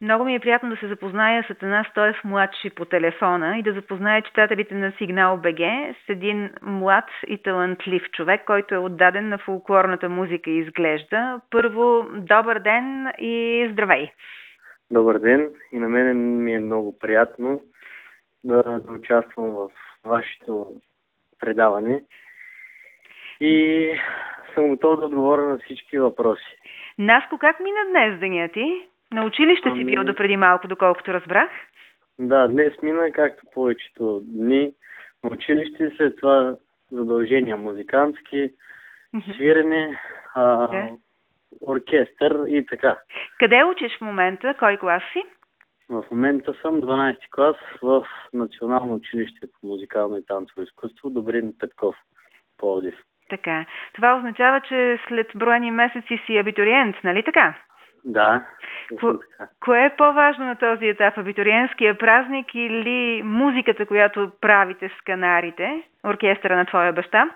Много ми е приятно да се запозная с Атанас Стоев младши по телефона и да запозная читателите на Сигнал БГ с един млад и талантлив човек, който е отдаден на фолклорната музика и изглежда. Първо, добър ден и здравей! Добър ден, и на мен ми е много приятно да участвам в вашето предаване и съм готов да отговоря на всички въпроси. Наско, как мина днес деня ти? На училище си бил до преди малко, доколкото разбрах. Да, днес мина както повечето дни на училище, след това задължения музикантски, свирене, оркестър и така. Къде учиш в момента? Кой клас си? В момента съм 12 клас в Национално училище по музикално и танцово изкуство Добрин Петков, Пловдив. Така. Това означава, че след броени месеци си абитуриент, нали така? Да. Кое е по-важно на този етап? Абитуриентския празник или музиката, която правите с канарите, оркестъра на твоя баща?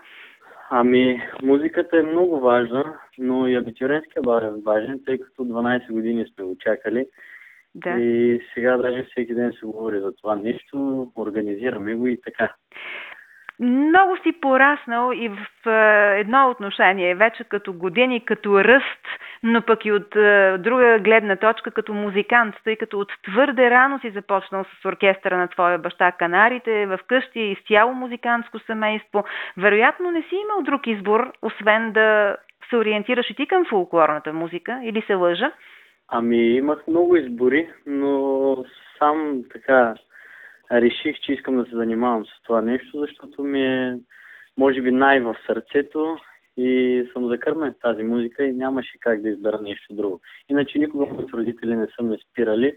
Музиката е много важна, но и абитуриентския бал е важен, тъй като 12 години сме го чакали. Да. И сега даже всеки ден се говори за това нещо, организираме го и така. Много си пораснал и в едно отношение, вече като години, като ръст, но пък и от друга гледна точка като музикант, тъй като от твърде рано си започнал с оркестъра на твоя баща Канарите, в къщи изцяло музикантско семейство. Вероятно не си имал друг избор, освен да се ориентираш и ти към фолклорната музика, или се лъжа? Имах много избори, но сам така реших, че искам да се занимавам с това нещо, защото ми е, може би, най-в сърцето и съм закърмен в тази музика и нямаше как да избера нещо друго. Иначе никога моите родители не са ме спирали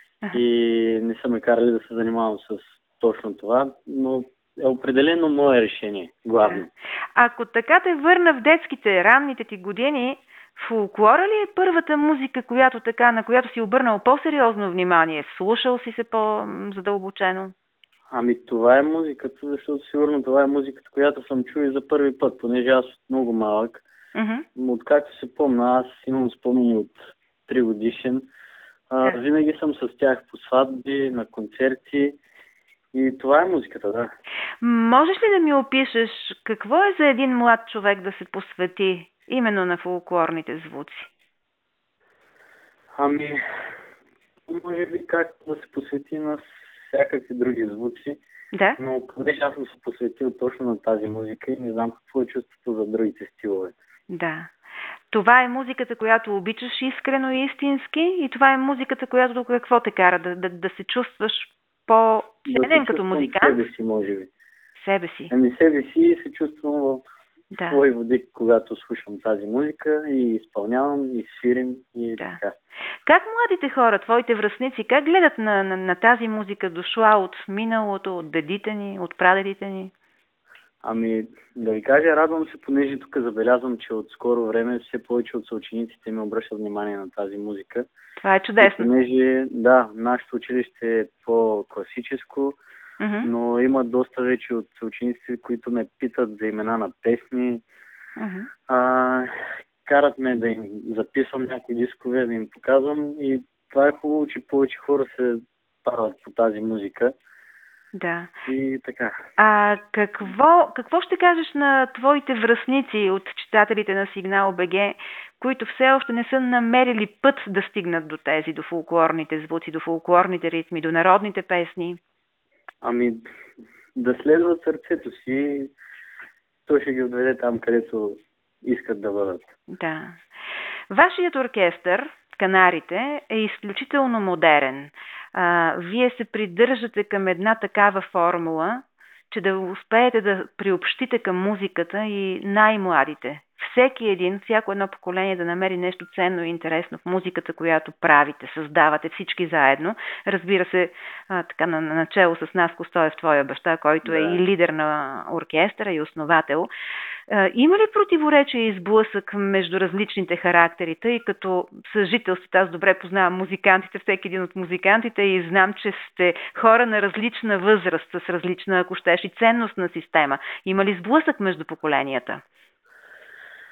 и не са ме карали да се занимавам с точно това, но е определено мое решение, главно. Ако така те върна в детските, ранните ти години, фолклора ли е първата музика, на която си обърнал по-сериозно внимание? Слушал си се по-задълбочено? Това е музиката, защото сигурно това е музиката, която съм чул и за първи път, понеже аз от много малък. Откакто се помня, аз имам спомени от 3 годишен. Винаги съм с тях по сватби, на концерти и това е музиката, да. Можеш ли да ми опишеш какво е за един млад човек да се посвети именно на фолклорните звуци? Може би както да се посвети на всякакви други звуци, да? Но понеже аз съм се посветил точно на тази музика и не знам какво е чувството за другите стилове. Да. Това е музиката, която обичаш искрено и истински, и това е музиката, която какво те кара? Да се чувстваш по-ценен като музикант? Себе си, може би. Себе си? Себе си и се чувствам в свой водик, когато слушам тази музика и изпълнявам, и свирим и така. Как младите хора, твоите връстници, как гледат на тази музика, дошла от миналото, от дедите ни, от прадедите ни? Да ви кажа, радвам се, понеже тук забелязвам, че от скоро време все повече от съучениците ми обръщат внимание на тази музика. Това е чудесно. Понеже, нашето училище е по-класическо, но има доста вече от учениците, които ме питат за имена на песни. Карат ме да им записвам някои дискове, да им показвам и това е хубаво, че повече хора се парват по тази музика. Да. И така. Какво ще кажеш на твоите връстници от читателите на Сигнал БГ, които все още не са намерили път да стигнат до фолклорните звуци, до фолклорните ритми, до народните песни? Да следват сърцето си, той ще ги отведе там, където искат да бъдат. Да. Вашият оркестър, Канарите, е изключително модерен. Вие се придържате към една такава формула, че да успеете да приобщите към музиката и най-младите. Всяко едно поколение да намери нещо ценно и интересно в музиката, която правите, създавате всички заедно. Разбира се, така начело с Наско Стоев, твоя баща, който е и лидер на оркестъра и основател. Има ли противоречие и сблъсък между различните характери, тъй като съжителството, аз добре познавам музикантите, всеки един от музикантите и знам, че сте хора на различна възраст, с различна, ако щеш, и ценностна система. Има ли сблъсък между поколенията?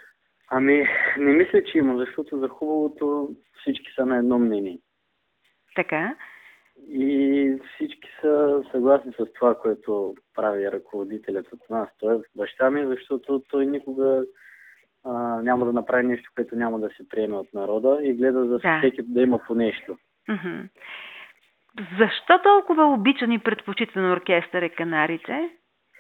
Не мисля, че има, защото за хубавото всички са на едно мнение. Така. И всички са съгласни с това, което прави ръководителят от нас. Той е баща ми, защото той никога няма да направи нещо, което няма да се приеме от народа и гледа за всеки да има по нещо. Защо толкова обичан и предпочитан оркестър е Канарите?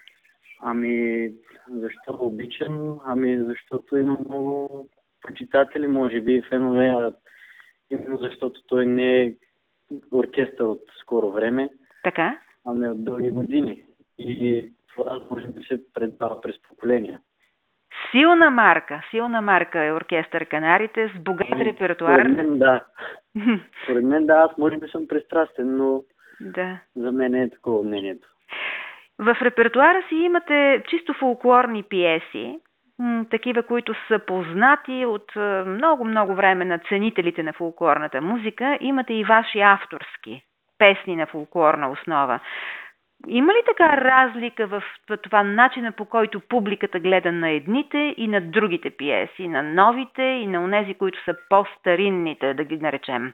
Защо обичам? Защото има много почитатели, може би, фенове, именно защото той не е оркестър от скоро време, така? От дълги години. И това може да се предава през поколения. Силна марка е оркестър Канарите с богат репертуар. Според мен да, аз може би съм пристрастен, но за мен е такова мнението. В репертуара си имате чисто фолклорни пиеси, такива, които са познати от много време на ценителите на фолклорната музика. Имате и ваши авторски песни на фолклорна основа. Има ли така разлика в това начина, по който публиката гледа на едните и на другите пиеси, на новите и на онези, които са по-старинните, да ги наречем?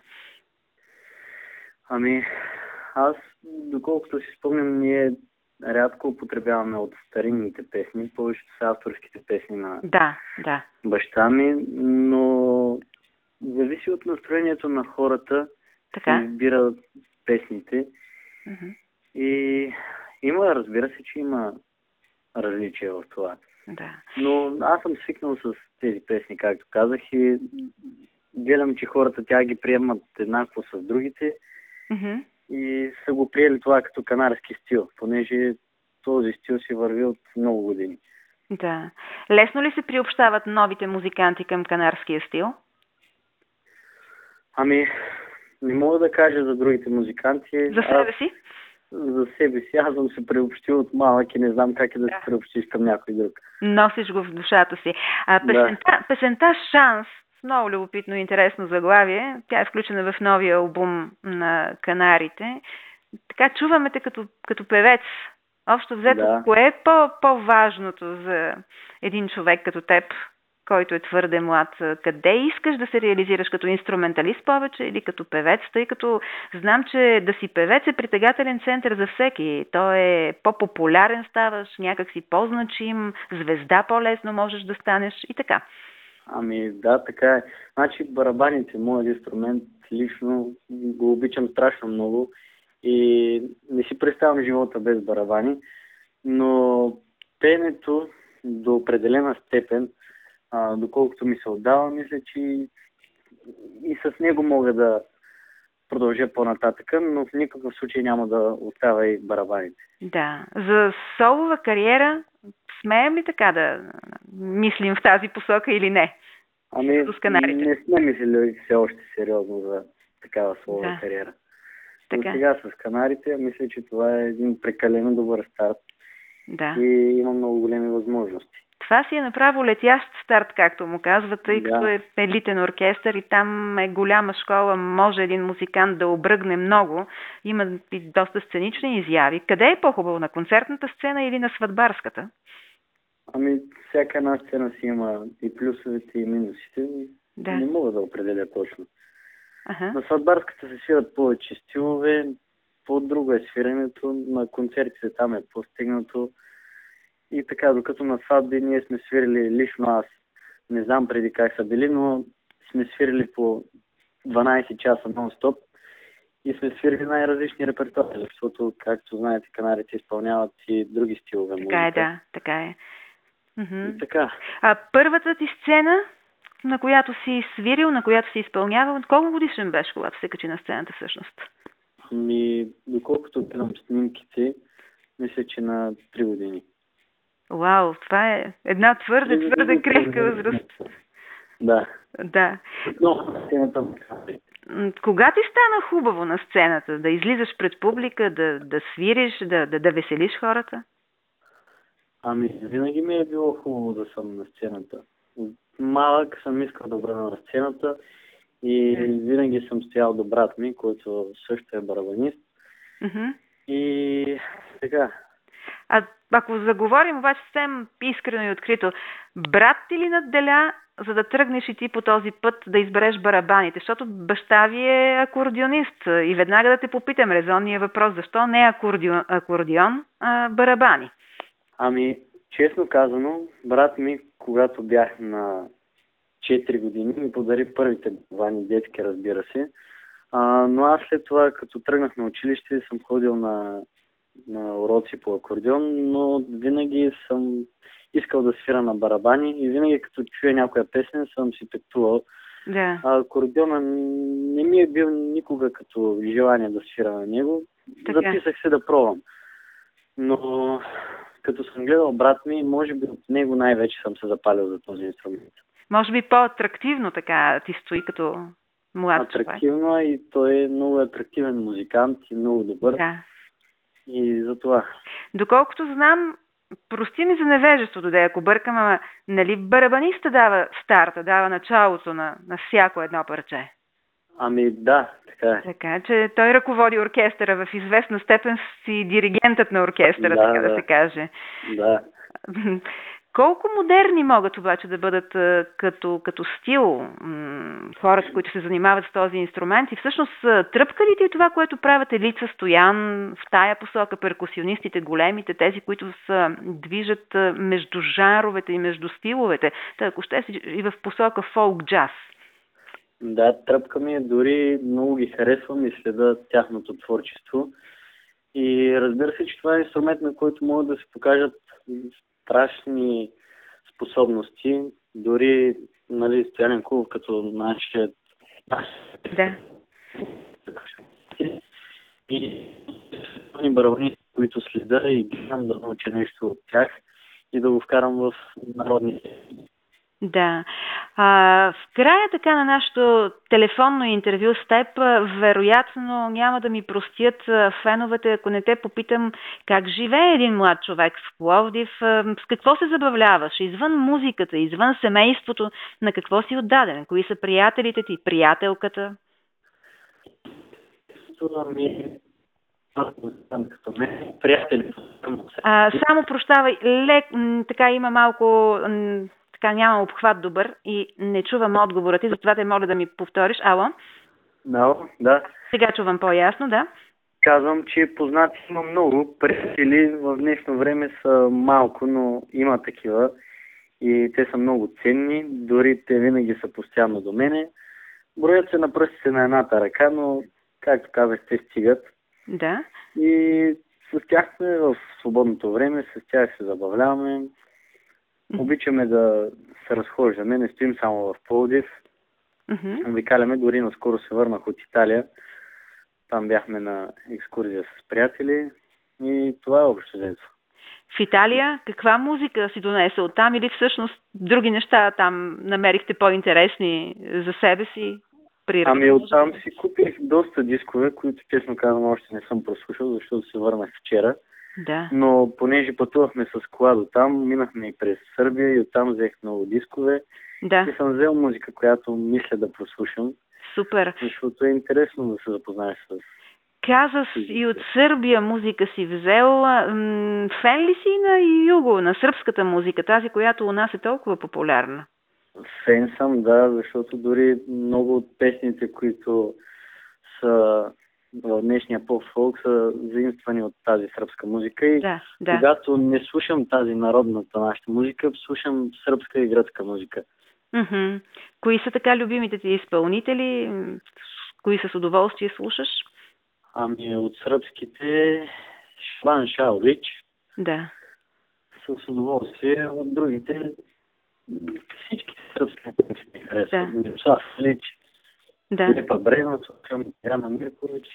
Аз, доколкото си спомням, ние рядко употребяваме от старинните песни, повечето са авторските песни на баща ми, но зависи от настроението на хората, се избира песните. И разбира се, че има различия в това. Но аз съм свикнал с тези песни, както казах, и гледам, че хората тя ги приемат еднакво с другите и са го приели това като канарски стил, понеже този стил си върви от много години. Да. Лесно ли се приобщават новите музиканти към канарския стил? Не мога да кажа за другите музиканти. За себе си? За себе си. Аз съм се приобщил от малък и не знам как да се приобщиш към някой друг. Носиш го в душата си. Песента «Шанс», с много любопитно и интересно заглавие, тя е включена в новия албум на Канарите. Така чуваме те като певец. Общо взето, кое е по-важното за един човек като теб, който е твърде млад? Къде искаш да се реализираш, като инструменталист повече или като певец? Тъй като знам, че да си певец е притегателен център за всеки. Той е по-популярен ставаш, някак си по-значим, звезда по-лесно можеш да станеш и така. Да, така е. Значи барабаните, моят инструмент, лично го обичам страшно много и не си представям живота без барабани, но пеенето до определена степен, доколкото ми се отдава, мисля, че и с него мога да продължа по-нататък, но в никакъв случай няма да оставя и барабаните. Да. За солова кариера смеем ли така да мислим в тази посока или не? Не сме мислили все още сериозно за такава солова кариера. Но сега с Канарите, мисля, че това е един прекалено добър старт и има много големи възможности. Това си е направо летящ старт, както му казват, тъй като е елитен оркестър и там е голяма школа, може един музикант да обръгне много. Има и доста сценични изяви. Къде е по-хубаво, на концертната сцена или на сватбарската? Всяка една сцена си има и плюсовете, и минусите. Не мога да определя точно. На сватбарската се свират повече стилове, по-друго е свирането, на концертите там е по-стигнато. И така, докато на сватби ние сме свирили, лично аз не знам преди как са били, но сме свирили по 12 часа нон-стоп и сме свирили най-различни репертуари, защото, както знаете, Канарите изпълняват и други стилове музика. Така е. И така. Първата ти сцена, на която си свирил, на която си изпълнявал, колко годишен беше, когато се качи на сцената всъщност? Доколкото гледам снимките, мисля, че на 3 години. Вау, това е една твърде крехка възраст. Да. Но сцената... Кога ти стана хубаво на сцената? Да излизаш пред публика, да свириш, да веселиш хората? Винаги ми е било хубаво да съм на сцената. Малък съм искал да бъда на сцената и винаги съм стоял до брат ми, който също е барабанист. И така. Ако заговорим обаче съвсем искрено и открито, брат ти ли надделя за да тръгнеш и ти по този път да избереш барабаните? Защото баща ви е акордеонист и веднага да те попитам резонния въпрос, защо не акордеон, а барабани? Ами, честно казано, брат ми, когато бях на 4 години, ми подари първите барабани, детски, разбира се. Но аз след това, като тръгнах на училище, съм ходил на уроци по акордеон, но винаги съм искал да свира на барабани и винаги като чуя някоя песен съм си петувал. Да. Акордеона не ми е бил никога като желание да свира на него. Така. Записах се да пробвам. Но като съм гледал брат ми, може би от него най-вече съм се запалил за този инструмент. Може би по-атрактивно така ти стои като млад човек. Атрактивно и той е много атрактивен музикант и много добър. Да. И за това. Доколкото знам, прости ми за невежеството, да ако бъркам, ама нали барабаниста дава старта, дава началото на всяко едно парче? Ами да, така е. Така че той ръководи оркестъра, в известна степен си диригентът на оркестъра, така да се каже. Да. Колко модерни могат обаче да бъдат като стил хората, които се занимават с този инструмент? И всъщност тръпка ли ти това, което правят Елица Стоян в тая посока, перкусионистите, големите, тези, които се движат между жанровете и между стиловете, тъй ако ще си и в посока фолк-джаз? Да, тръпка ми е, дори много ги харесвам и следа тяхното творчество. И разбира се, че това е инструмент, на който могат да се покажат страшни способности. Дори, нали, Стоян Кулов като нашият... Да. И барабани, които следа и гледам да науча нещо от тях и да го вкарам в народните. Да. В края така на нашето телефонно интервю с теб, вероятно няма да ми простят феновете, ако не те попитам как живее един млад човек в Пловдив, с какво се забавляваш, извън музиката, извън семейството, на какво си отдаден, кои са приятелите ти, приятелката? Това ми е като мен, приятелите. Само прощавай, така има малко... Така нямам обхват добър и не чувам отговора ти, затова те моля да ми повториш. Ало? Да. Сега чувам по-ясно, да. Казвам, че познати има много. Приятели в днешно време са малко, но има такива. И те са много ценни. Дори те винаги са постоянно до мене. Броят се на пръстите на едната ръка, но, както казах, те стигат. Да. И с тях сме в свободното време, с тях се забавляваме. Обичаме да се разхождаме, не стоим само в Пловдив. Обикаляме, дори наскоро се върнах от Италия. Там бяхме на екскурзия с приятели и това е общо взето. В Италия каква музика си донесе оттам или всъщност други неща там намерихте по-интересни за себе си? Ами оттам си купих доста дискове, които честно казвам още не съм прослушал, защото се върнах вчера. Да. Но понеже пътувахме с кола до там, минахме и през Сърбия и оттам взех много дискове. Да. И съм взел музика, която мисля да прослушам. Супер. Защото е интересно да се запознаеш с... Каза и от Сърбия музика си взел. Фен ли си на юго, на сръбската музика, тази, която у нас е толкова популярна? Фен съм, да, защото дори много от песните, които са в днешния поп-фолк, са заимствани от тази сръбска музика. И когато не слушам тази народната нашата музика, слушам сръбска и гръцка музика. Кои са така любимите ти изпълнители? Кои с удоволствие слушаш? Ами от сръбските Шван Шаулич. Да. С удоволствие. От другите всички сръбски ми харесват. Да. Лич. Да. Лепа Брена, Яна Миркович.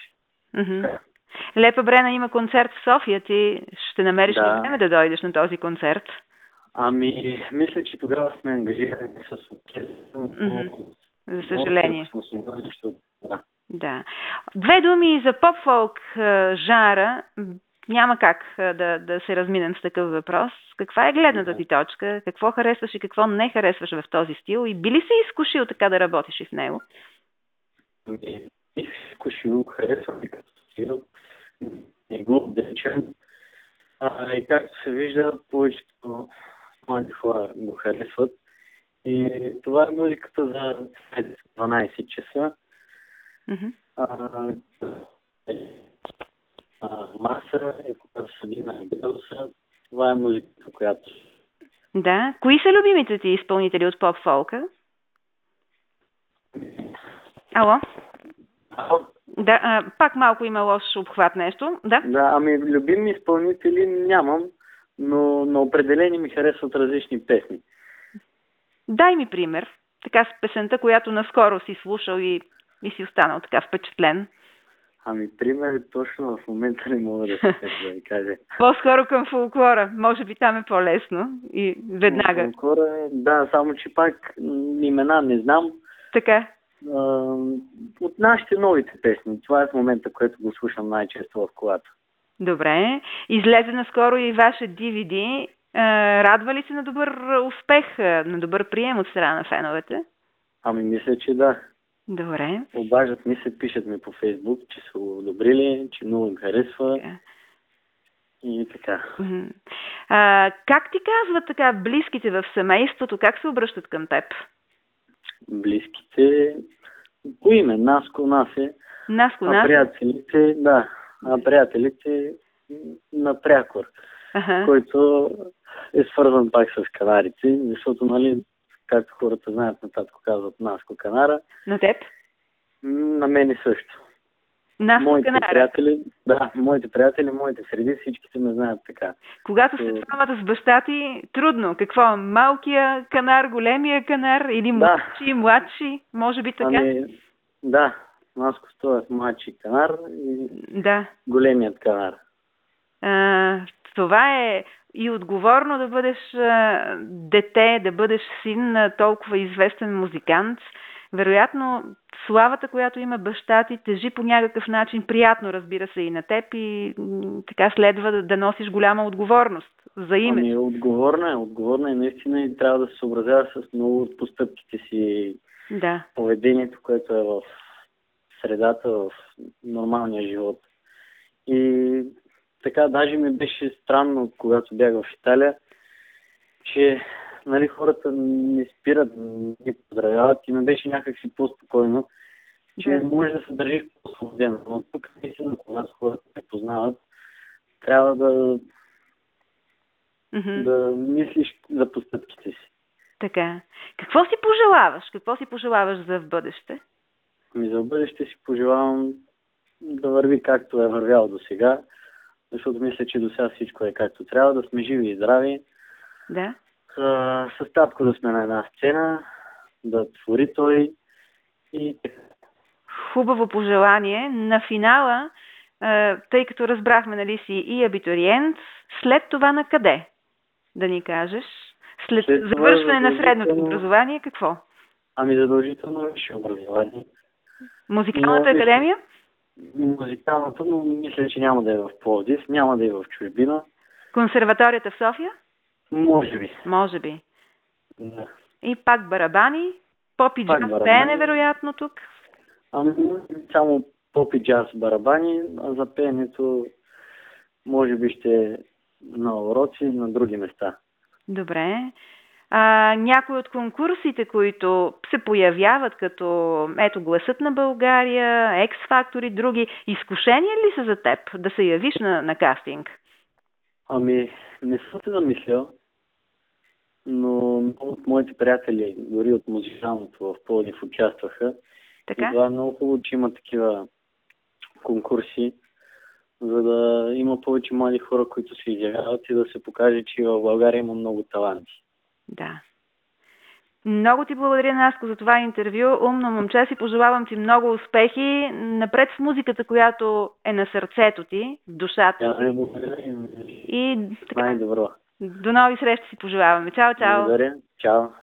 Лепа Брена има концерт в София. Ти ще намериш ли време да дойдеш на този концерт? Ами, мисля, че тогава сме ангажирани с оркестър. За съжаление. Да. Две думи за поп-фолк жанра. Няма как да се разминем с такъв въпрос. Каква е гледната ти точка? Какво харесваш и какво не харесваш в този стил? И би ли се изкушил така да работиш и в него? Изкушил, харесвам и като стил. Не го обдечен. И както се вижда, повечето млади хора го харесват. И това е музиката за 12 часа. Мгм. Маса и когато седи на градуса, това е музиката, която... Да. Кои са любимите ти изпълнители от поп-фолка? Ало? Да, пак малко има лош обхват нещо. Да? Да, ами любими изпълнители нямам, но на определени ми харесват различни песни. Дай ми пример. Така с песента, която наскоро си слушал и си останал така впечатлен. Ами пример точно в момента не мога да се да ви кажа. По-скоро към фолклора. Може би там е по-лесно и веднага. Фолклора е, да, само че пак имена не знам. Така. От нашите новите песни. Това е в момента, което го слушам най-често в колата. Добре. Излезе наскоро и ваше DVD. Радва ли се на добър успех, на добър прием от страна на феновете? Ами мисля, че да. Добре. Обаждат ми се, пишат ми по Фейсбук, че са го одобрили, че много им харесва. Така. И така. Как ти казват така близките в семейството? Как се обръщат към теб? Близките по име, Наско, Насе. Наско, А приятелите, да. А приятелите на прякор, който е свързан пак с канарите, защото, нали, както хората знаят, на татко казват Наско Канара. На теб? На мене също. Наско моите Канара? Приятели, да, моите приятели, моите среди, всичките ме знаят така. Когато се двамата с баща ти, трудно. Какво? Малкия канар, големия канар или младши? Може би така? Ами, да. Наско стоят младши канар и големият канар. Това е и отговорно да бъдеш дете, да бъдеш син на толкова известен музикант. Вероятно, славата, която има баща ти, тежи по някакъв начин, приятно, разбира се, и на теб, и така следва да носиш голяма отговорност за име. Ами, отговорна е наистина и трябва да се съобразява с много от постъпките си, поведението, което е в средата, в нормалния живот. И така, даже ми беше странно, когато бях в Италия, че, нали, хората не спират, не поздравяват и ми беше някакси по-спокойно, че може да се държиш по-свободен. Но тук наистина, когато хората те познават, трябва да мислиш за постъпките си. Така. Какво си пожелаваш? Какво си пожелаваш за в бъдеще? Ами за в бъдеще си пожелавам да върви както е вървял до сега, защото мисля, че до сега всичко е както трябва, да сме живи и здрави. Да. С татко да сме на една сцена, да твори той и така. Хубаво пожелание. На финала, тъй като разбрахме, нали си и абитуриент, след това на къде? Да ни кажеш. След завършване на средното образование, какво? Ами задължително висше образование. Музикалната академия? Музикалната, но мисля, че няма да е в Пловдив, няма да е в чужбина. Консерваторията в София? Може би. Може би. Да. И пак барабани, поп и джаз пеене, вероятно тук? Ами само поп и джаз барабани, а за пеенето може би ще на уроци на други места. Добре. Някои от конкурсите, които се появяват като ето Гласът на България, X-Factor и други, изкушения ли са за теб да се явиш на кастинг? Ами, не съм се замислял, но много от моите приятели, дори от музикалното в Пловдив, участваха. Така? И това е много хубаво, че има такива конкурси, за да има повече млади хора, които се изявяват и да се покаже, че в България има много таланти. Да. Много ти благодаря, Наско, за това интервю. Умно момче, си пожелавам ти много успехи напред с музиката, която е на сърцето ти, в душата ти. И така, най-добро. До нови срещи си пожелаваме. Чао, чао. Благодаря. Чао.